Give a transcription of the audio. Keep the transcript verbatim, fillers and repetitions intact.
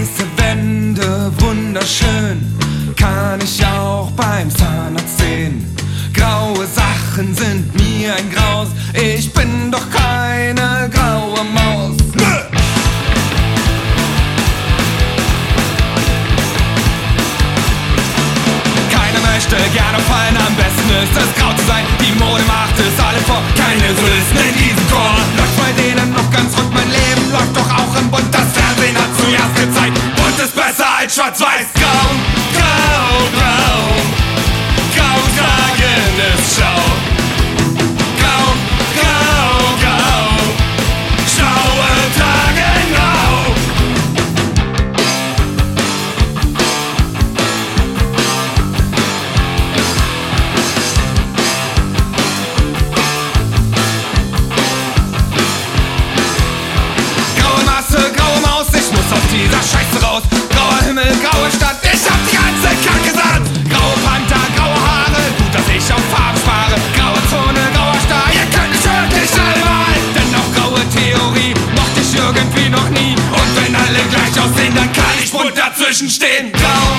Weiße Wände, wunderschön, kann ich auch beim Zahnarzt sehen. Graue Sachen sind mir ein Graus, ich bin doch keine graue Maus. Keiner möchte gerne fallen, am besten ist es grau zu sein. Die Mode macht es alle vor, keine Sollisten in diesem Chor. Läuft bei denen noch ganz rund, mein Leben läuft doch auch im Bunt. Das Fernsehen hat zuerst gezeigt, Bunt ist besser als schwarz-weiß. Grau, grau, grau, grau tragen ist Schau. Grau, grau, grau, Schaue tragen grau. Graue Masse, graue Maus, ich muss aus dieser Scheiße raus. Grauer Himmel, graue Stadt, ich hab die ganze Kacke satt. Graue Panther, graue Haare, gut, dass ich auf Farben spare. Graue Zone, grauer Star, ihr könnt mich wirklich alle mal. Denn auch graue Theorie mochte ich irgendwie noch nie. Und wenn alle gleich aussehen, dann kann ich bunt dazwischen stehen. Grau,